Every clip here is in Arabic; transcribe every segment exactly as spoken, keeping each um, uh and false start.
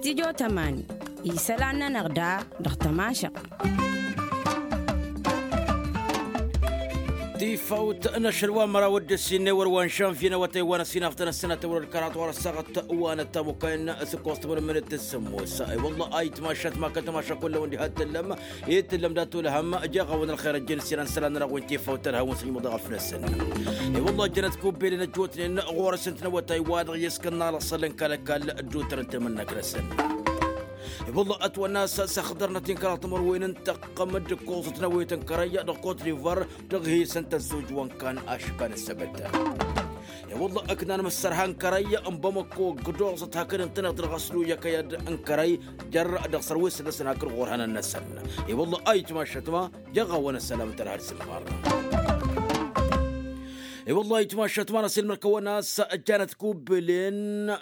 استيجو تماني يسالنا نغدا دغتماشا دي فوت نشر ومرا ود السنة وروان شان فينا وتيوانا سينا فتنا السنة تور الكرات ورا الساقط وانا تامو كاين سكوست من من التسمو ساي والله اي تماشت ما كتماشى كله وندي هات اللم يتلم داتو لهم جاغا ون الخير الجنسي نسلان رغون تي فوت لها ونسي مضغ في السنة اي والله جنت كوب بين نجوتني غور سنتنا وتيوان يسكننا لصلن كلكال جوتر انت منك السنة والله أتوى الناس سخدرنا تنكرات تمر وين انتقم الدكوز تنوي تنكريا دقوت ريفر تغهي سنت الزوج وان كان أشكال السبت يا والله أكنا مسرهان كريا أمبمكو قدوز تهكر انتنا تغسلو يا كيد انكري جر دقصر ويس لسنا هكر غورهنا النسن يا والله أي تماشتما جغا وانا السلام ترى السلفار يا والله أي تماشتما نسيل مركوناس جانت كوبلين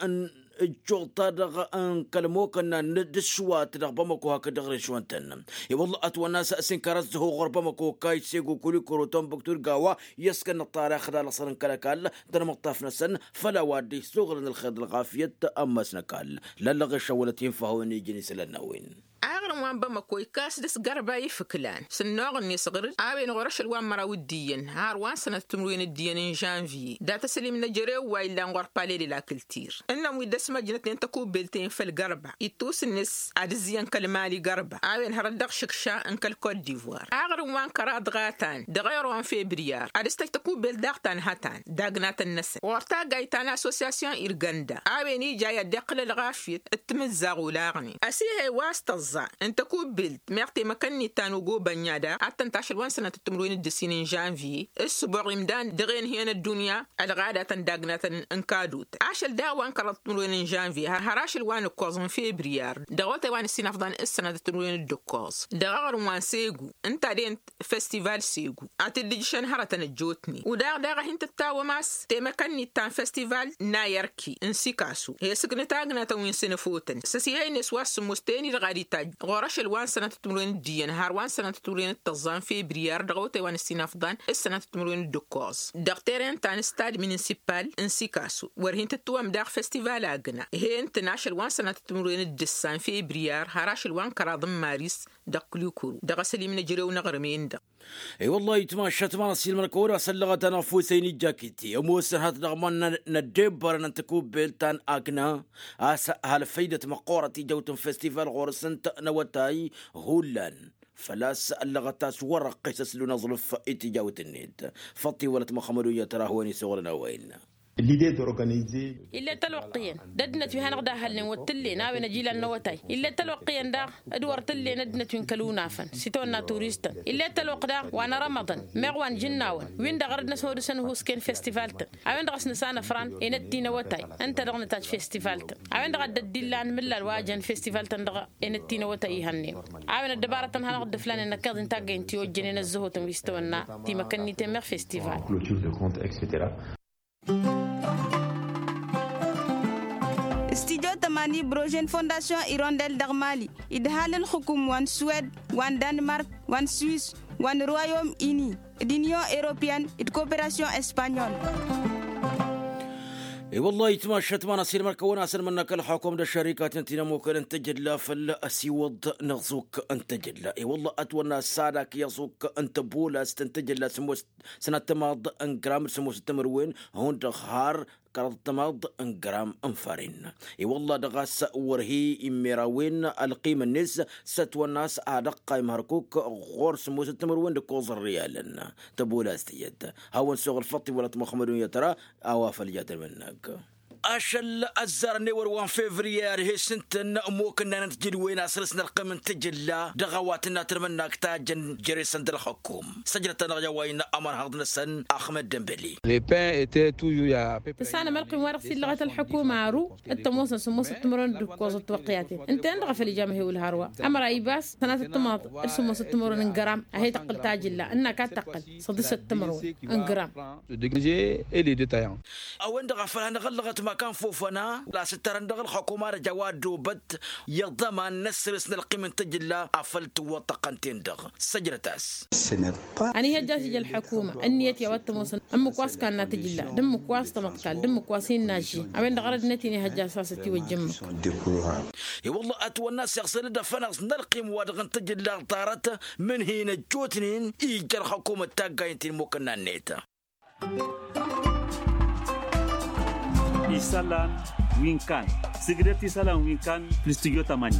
الجوطة دغ أن كلموك أن ندشوات دغ بمكو هك دغ رشوانتن يوالله أتوى الناس أسين كرزه غرب بمكو كاي سيقو كولي كروتون بكتور قاوة يسكن الطارق خلال صرن كالكال دنا مقطاف نسن فلا وادي سوغرن الخيط الغافية أمس نكال للغ الشولتين فهو نيجي نسلناوين أغرم وان بمكوي كاس دس قربا يفكلان سنوغ نيصغر آبين غرش الوان مراو الدين هاروان سنة تمروين الدين ان جانفي دا تسليم نجري وايلا نغور بالي لاكلتير إنهم ويدس مجنتين تكو بيلتين في القربة يتوس النس عدزيان كالمالي قربة آبين هردق شكشا انك الكود ديفوار أغرم وان كرا دغاتان دغير وان فبريار عدستك تكو بيل داغتان هاتان داغنات النس وارتا غايتان اسوسياسيون إرغندا آبين يجايا دقل الغافيت التمزاغو لاغني أسيهي واستظ انت كوبلت ميرتي مكاني تانو جو بنيادا حتى انتاشر وان سنة تمرين الدسين جانفي السبوع رمضان دغين هنا الدنيا الغادة داغنة انكادوت عاشل دا وان كرت تمرين جانفي هراش الوان كوزن فبراير دغوت وان السنة فضان السنة تمرين الدكوز دغار وان سيغو انت دين فستيفال سيغو اتدجشن هرتن الجوتني وداغ داغ هنت التاو ماس تي مكاني تان فستيفال نايركي انسيكاسو هي سكنة تاغنة وين سنفوتن سسيهي نسواس مستيني الغادي تاج غورش الوان سنة تمرين الدين هاروان سنة تمرين التظام في بريار دغوتي وان السنة فضان السنة تمرين الدكوز دغتيرين تان ستاد مينيسيبال انسيكاسو ورهين تتوام داغ فستيفال اغنا هي انتناش الوان سنة تمرين الدسان في بريار هراش الوان كراضم ماريس دقلوكورو دغسلي من جريو نغرمين دا اي والله يتماشى تمانا سيل مركورة سلغت انا فوسيني جاكيتي وموسن هات دغمان ندبر ان تكوب بيلتان اغنا اسا هالفايدة مقورتي جوتن فستيفال غورسن تأنوتاي هولان فلاس اللغتاس ورق قصص لنظلف اتجاوت النيد فطي ولت مخمرية تراهواني صغرنا وين l'idée d'organiser إلا تلوقيا ددنا في هنقدا هلن وتلي ناوي نجيل النوتاي إلا تلوقيا دا أدوار تلي ندنا في كلونا فن ستونا توريستا إلا تلوقدا وانا رمضان مغوان جناون وين دا غردنا سود سنه سكين فيستيفالت أوين دا غسنا سانا فران إنتي نوتاي أنت دغنا تاج فيستيفالت أوين دا غد ديلان ملا الواجن فيستيفالت دا إنتي نوتاي هني أوين الدبارة هنقد فلان إنك كذا انت جين تيوجنين الزهو تنويستونا تي مكاني تمر فيستيفال clôture de compte et cetera. استديو تماني بروجين فونداسيون إيرونديل دغمالي إدهال الحكوم وان سويد وان دنمارك وان سويس وان رويوم إني دينيو إيروبيان إد كوبراسيون إسبانيول اي والله يتماشى تمانا سير مركونا سر منك الحكومة الشركات انتنا ممكن ان تجد فل اسيوض نغزوك ان تجد اي والله اتونا سادك يصوك انت بولا استنتجد سمو سنة تماض ان جرام سمو ستمروين هون دخار كرد تماض ان جرام انفارين اي والله دغاس ورهي اميراوين القيمة الناس ستوى الناس ادق مهركوك غور سمو ستمروين دكوز الريال تبولا استيد هاون سوغ الفطي ولا تمخمرون يترى اوافل جاتر منك أشل الزرني وروان فيفريار هي سنتن موكنا نتجد وين أسرسنا القمن تجلا دغواتنا ترمنا كتاجن جريسن الحكوم سجلتنا جوين أمر هضنا سن أحمد دمبلي تسانا ملقي ورق في لغة الحكومة رو التموسن سموس التمرون دكوز التوقياتي انت عندك في الجامعة هو الهروا أمر أي باس سنة التماط ارسموس التمرون انجرام هي تقل تاجلا إنك تقل صدس التمرون انجرام أو عندك فلان غلغت ما كان فوفنا لا سترندغ الحكومة جواد دوبت يضمن نسرس القيمة تجلا عفلت وطقنتين دغ سجرتاس أنا هي جاتي الحكومة النية يوت موصل أم كواس كان تجلا دم كواس تمقال دم كواسين ناجي أبين دغرد نتيني هجا ساستي وجمك يا والله أتوا الناس يغسل دفنغ نلقي موادغن تجلا طارته من هنا جوتنين إيجا الحكومة تاقاينتين موكنا نيتا Isalan Winkan Sigaret Isalan Winkan Plistugio Tamani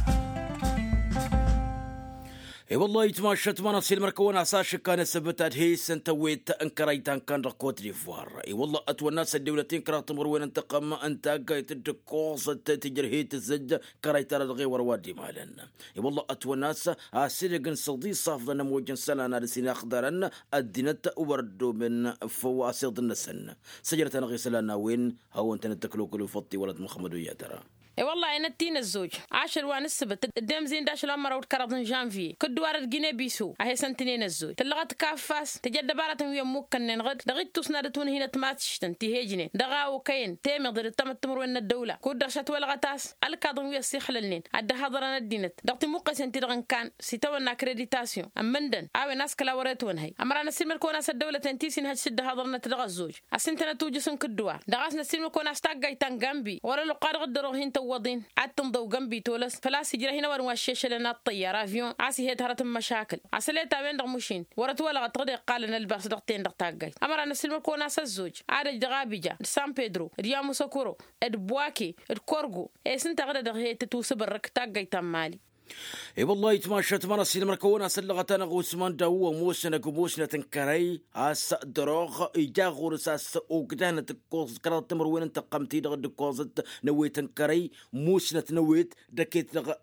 اي والله يتماشت مناصيل مركون عساش كان سبتات هي سنتويت انكريتان كان ركوت ديفوار اي والله اتوا الناس الدولتين كرات وين انتقم انت قايت الدكوص تجرهيت الزج كريت رغي وروادي مالنا اي والله اتوا الناس اسيرقن صدي صافدنا موجن سلانا لسين اخضرن الدينت وردو من فواسيد النسن سجرت نغي سلانا وين هو انت نتكلو كل فطي ولد محمد ويا ترى اي والله انا تين الزوج عاشر وان السبت قدام زين داش الامر وتكرضن جانفي كدوار الجنيه بيسو اهي سنتين الزوج تلغت كافاس تجد بارة ويا ممكن نغد دغيت تصنادتون هنا تماتشتن تيهجني دغا وكاين تيمي ضد التمتمر وين الدوله كود شت ولا غتاس الكاظم ويا سيخللنين عد حضرنا الدينت دغتي موقع سنتي دغن كان سيتونا كريديتاسيون امندن اوي ناس كلا وريتون هي امرانا سيمر كوناس الدوله تنتيسين هاد شد حضرنا تدغ الزوج اسنتنا توجسن كدوار دغاسنا سيمر كوناس تاغايتان جنبي ورا لو قاد غدرو هين وضين عتم ضو جنبي تولس فلاس يجري هنا ورمشيش لنا الطيارة افيون عسي هي تهرت مشاكل عسليتها وين دغمشين ورت ولا غتغدي قال نلبس دقتين دقتاقاي امر انا سلم كون اساس الزوج عاد دغابيجا سان بيدرو ريامو سوكورو ادبواكي الكورغو اي سنت غدا دغ تتوس برك تاقاي تمالي اي والله يتماشت مناصيل مركونا سلغتنا غوسمان داو موسنا كموسنا تنكري اس دروغ ايجا غورساس اوغدانه تكوز كرات تمر وين انتقمتي دغ دكوزت نويت تنكري موسنا نويت دكيت دغ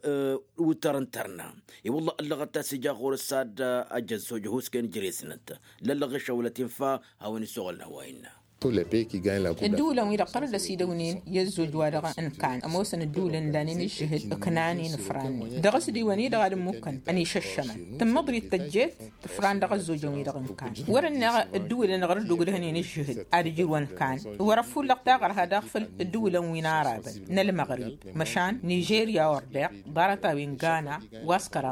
وترنترنا اي والله اللغتا سيجا غورساد اجز وجهوس كان جريسنت للغ شولتين فا هاوني سوغلنا ويننا الدولة ويدا قرد سيدونين يزوج وادغا ان كان اموسن الدولة لانين الشهد اكناني نفراني دغس ديواني دغا ممكن اني ششمن تمضري التجيت تفران دغا الزوج ويدا ان كان ورن الدولة نغرد دوغ هنين الشهد ادي وان كان ورفو لقطاغر هذا في الدولة وين عربي نل المغرب مشان نيجيريا وردق دارتا وين غانا واسكر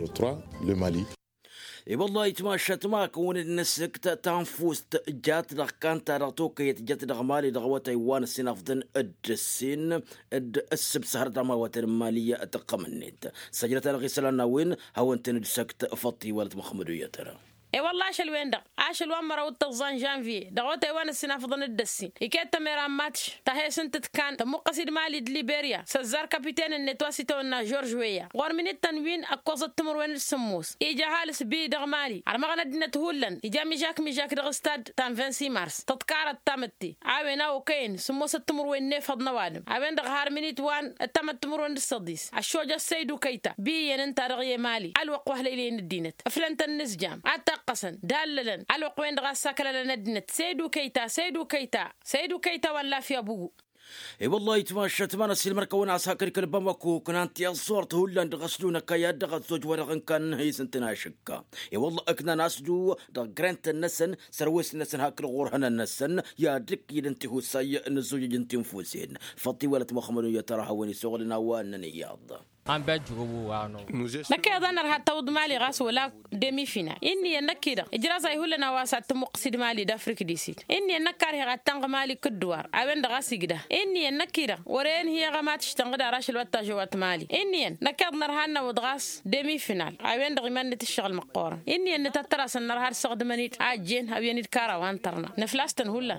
مالي اي والله يتماشت ما كون النسك تنفوس جات دغ كان ترغتوك جات دغ مالي دغ تايوان سينافدن الدسين اد السب سهر دما وترماليه تقمنيت سجلت الغسلنا وين هو انت نسكت فطي ولد محمد ويا ترى اي والله شل وين دق عاشل وامر وتغزان جانفي دغوتا وان السنافضن الدسي يكيت ميران ماتش تاهي سنت كان تمو قصيد مالي ليبيريا سزار كابيتان النتواسي تونا جورج ويا غور من التنوين اكوز التمر وين السموس ايجا هالس بي دغ مالي على ما غندنا تهولن ايجا ميجاك ميجاك دغ استاد تان فانسي مارس تذكار التامتي عاوينا وكاين سموس التمر وين نفض نوادم عاوين دغ هار منيت وان التم التمر وين الصديس الشوجا سيدو كيتا بي انت رغي مالي الوق وهليلين الدينت افلنت النسجام قسن داللن على قوين دغا ساكلا لندنت سيدو كيتا سيدو كيتا سيدو كيتا ولا في ابو اي والله يتماشت مناصيل مركون عساكر كلبا وكو كنانت يا صورت هولان دغسلونا كيا دغ زوج ورغن كان هي سنتنا شكا اي والله اكنا ناس دو دغ جرانت النسن سرويس النسن هاك غورهنا النسن يا دك ينتهو ساي الزوج جنتين فوسين فطي ولد محمد يا ترى هوني شغلنا وانني ياض عم بجو وانو نكيد انا رح تود مالي غاس ولا ديمي فينا اني نكيد اجرا يقول لنا واسات مقصد مالي دافريك ديسيت اني نكار هي غتنغ مالي كدوار اوين دغاسي كده اني نكيد ورين هي غمات تشتنغ داراش الوتا جوات مالي اني نكاد نرهنا ودغاس ديمي فينال اوين دغمان تشتغل مقور اني نتتراس نرهار سقدمنيت عاجين اوين الكارا وانترنا نفلاستن هلا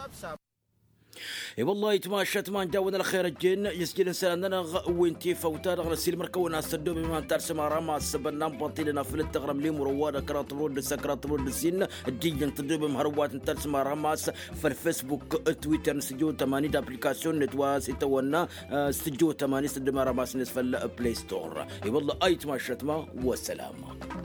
اي والله يتماشت ما نجاونا الخير الجن يسجل سننا وينتي فوتا غسيل مركونا سدو بما ترسم راما سبنا بطيلنا في التغرم لي مرواد كرات رود سكرات رود سين الدين تدو بمهروات ترسم راما في الفيسبوك تويتر سجو ثمانية ابليكاسيون نتوا ستونا سجو ثمانية سدو راما نسفل البلاي ستور اي والله اي تماشت ما والسلام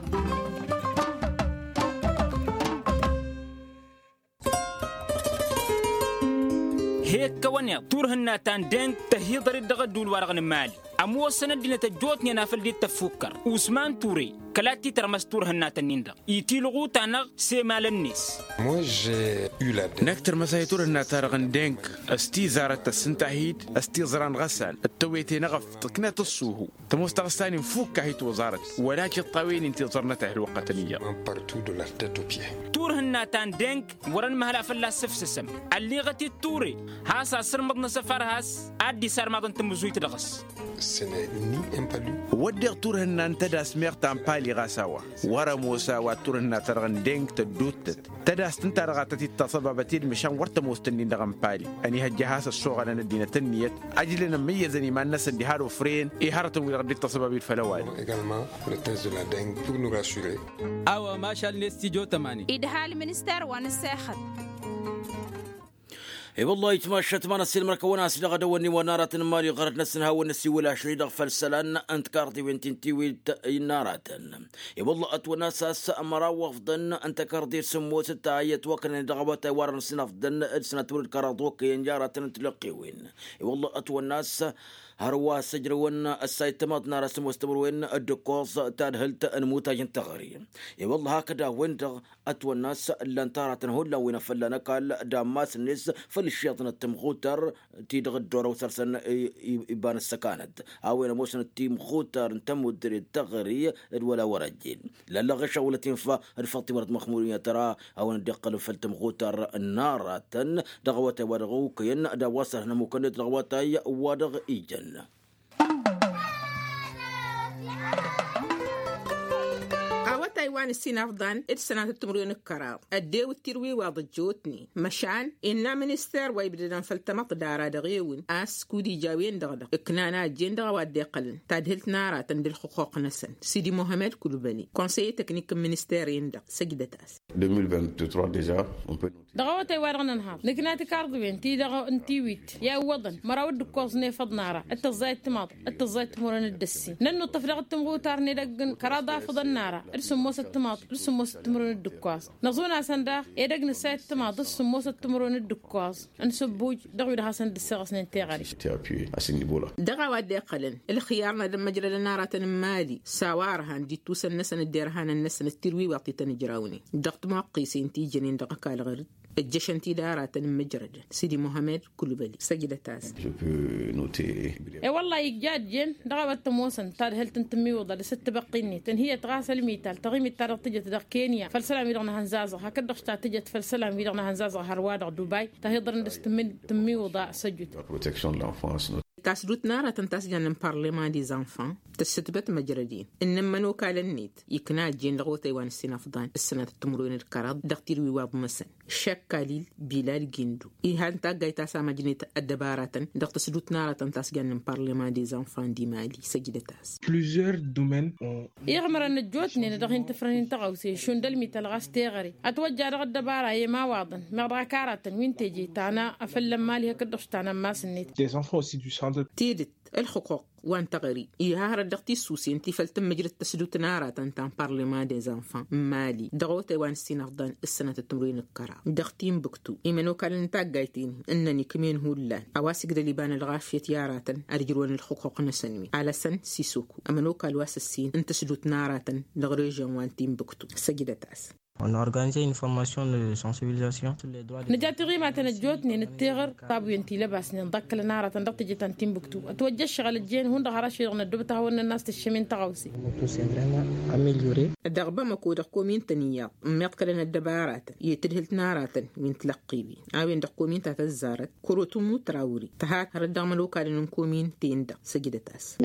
هيك كونيا طورهن تان دين تهيضر الدغدول ورغن مالي أمو سند دينا تجوتني نافل دي تفكر وسمان توري كلاتي ترمستور هنا تنيندا يتيلغو تانا سيمال الناس. Moi j'ai eu la نكتر مسايتور هنا تارغن دينك استي زارت السنتاهيد استي زران غسان التويتي نغف تكنا تصوهو تمستغستاني مفوك هيت وزارت ولكن الطوين انتظرنا تهل وقتنية partout de la tête aux pieds. تور هنا تان دينك ورن مهلا فلا سفسسم اللي غتي التوري هاسا سرمضنا سفر هاس ادي سار ماضن تمزوي تدغس. Ce n'est ni impalu. ودي تور هنا انتدا سمير تامبالي غاساوا ورا موسى وتور هنا ترغن دينك تدوتت تدا استنتا رغاتتي التصبابتين مشان ورت موستنين دغن بالي اني هالجهاز الصغر انا دينا تنيت اجلنا ميزني ما الناس اللي هارو فرين اي هارتم ويردي التصبابي الفلوات. Également le test de la dengue pour nous rassurer. أو ما شاء الله استيجو تماني. إدهال المنستر ونساخت. اي والله يتماشى تمانا السين مركونا سيدا غدوني ونارة مالي غرت نسنها ونسي ولا شريد غفل سلان انت كارتي وانتنتي ويت نارة اي والله اتونا ساس امرا وفضن انت كاردير سمو ستا ايت وكن دغوات ورن سنفضن سنه تولد كاراتوك ينجارة تلقي وين اي والله اتونا ساس هروا سجرون السايتمات نار اسمو استمرون الدكوز تادهلت انموتا ينتغري اي والله هكذا وين اتو الناس اللي انتارت هلا وين فلنا قال داماس الناس فالشيطان التمخوتر تيدغ الدور وسرسن يبان السكانت او انا موسن التيم خوتر تم الدري التغري ولا ورجين لا لا غش ولا تنفى الفطي ورد مخموريه ترى او ندقل فالتمخوتر النار دغوته ورغوك ين دا وصل هنا مكند دغوته ودغ ايجن. تايوان السين أفضل إرسنا التمرين الكرار الديو التروي وضجوتني مشان إننا منستر ويبدنا فلتمط دارا دغيون أس كودي جاوين دغدا إكنانا جين دغا وادي قلن تادهلت نارا تندل حقوق نسن سيدي محمد كلبني كونسيي تكنيك منستر يندق سجدة أس deux mille vingt-trois déjà on peut دغا تايوان غننهار لكناتي كاردوين تي دغا انتي ويت يا وضن مراود كوزني فض نارا التزايت تماط التزايت مرن الدسي ننو تفرغ التمغوتار ندقن كرادا فض النارا ارسم موسى التماط ارسم موسى التمرون الدكواز نغزونا سندا يدقن سايت التماط ارسم موسى التمرون الدكواز انسبوج دغوي دها سند السغسنين تيغاري دغا وادي قلن الخيارنا دم مجرى النارة مالي ساوارها دي توسن نسن الديرهان النسن التروي واقتي تنجراوني دغت موقيسين تي جنين دغا كالغرد الجشنتي دارات مجرد سيدي محمد كلبلي سجدة تاس اي والله يجاد جن دغبت موسن تاد هل تنتمي وضع لست بقيني تنهي تغاسل ميتال تغيمي تار تجت دغ كينيا فالسلام يدغنا هنزازه هكذا شتا تجت فالسلام يدغنا هنزازه هرواد دبي تهيضر ندستمن تمي وضع سجد تاسدوت نارا تنتاس جان بارلمان دي زانفان تستبت مجردين انما نو كالنيت يكنا جين لغو تايوان السنه فضان السنه تمرون الكراد دختير ويواب مسن شك قليل بلال جندو اي هانتا غايتا سامجنيت الدبارات دخت تسدوت نارا تنتاس جان بارلمان دي زانفان دي مالي سجدتاس plusieurs domaines يغمر ان جوتني دغين تفرنين تغوسي شوندل ميتال غاستيغري اتوجا دغ الدبارة اي ما واضن مغدا كارات وين تجي تانا افلم مالي هكدش تانا ما سنيت des enfants aussi du centre تيدت الحقوق وان تغري يهار دغتي سوسي انتي فلتم مجرد تسدوت نارا تنتان بارلمان دي زانفان مالي دغوت وان سينافدان السنه التمرين الكرا دغتين بكتو ايمنو كان تاغايتين انني كمين هولا اواسق دليبان الغافيه يارات ارجلون الحقوق نسنمي على سن سيسوكو امنو كالواس السين انت سدوت نارا دغريجن وان تيم بكتو سجدتاس. On a organisé une formation de sensibilisation sur les droits des نجات غيمة تنجوتني نتغر طابو ينتي لباس نضك لنارة تندق جتان تيمبكتو اتوجه شغل الجين هون دغراش يغنى الدبتها هون الناس تشمين تغوسي الدغبة مكودة قومين تنيا ميقك لنا الدبارات يتدهلت نارات من تلقي بي عاوين دقومين تتزارت كروتو مو تراوري تهات هردغ ملوكا لنكومين تيندا سجدتاس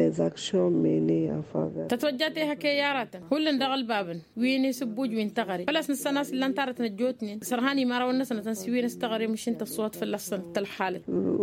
تتوجاتي هكي يارات هولن دغل بابن ويني سبوج وين تغري ناس الناس اللي انتارت نجوتني سرهاني ما راونا سنة تنسوين استغري مش انت الصوت في اللسن تلحالة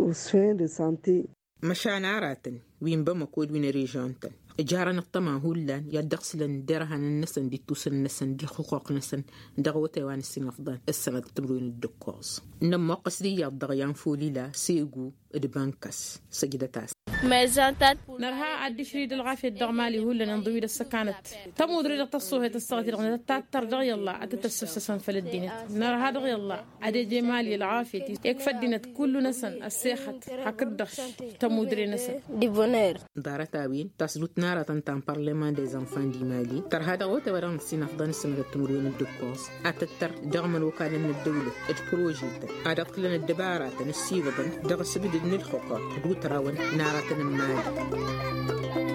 مشان عاراتن وين بمكود وين ريجانتن جارن الطمع هولان يدخسلن درهن النسن دي توسن النسن دي حقوق نسن دغوتي وان السن افضل السنة تمرين الدكوز نما قصدي يضغيان فولي لا سيقو ادبانكس سجدتاس نرها عد شريد الغافية الدغمالي هو اللي ننضوي السكانت تمو دريد تصوه تصغتي رغم تتر دغي الله أتتسفسسن فلدينت نرها دغي الله عدي جمالي العافية يكفدينت كل نسن السيخت حكدش تمو دري نسن دي بونير دارة تاوين تسلوت نارة تنتان بارلمان دي زنفان دي مالي تر هذا غوتا وران سين أفضل سنة التمرين الدكوس أتتر دغم الوكالة من الدولة البروجي أدقت لنا الدبارات السيبة دغ سبيد من الخوقات دو تراون نارة المال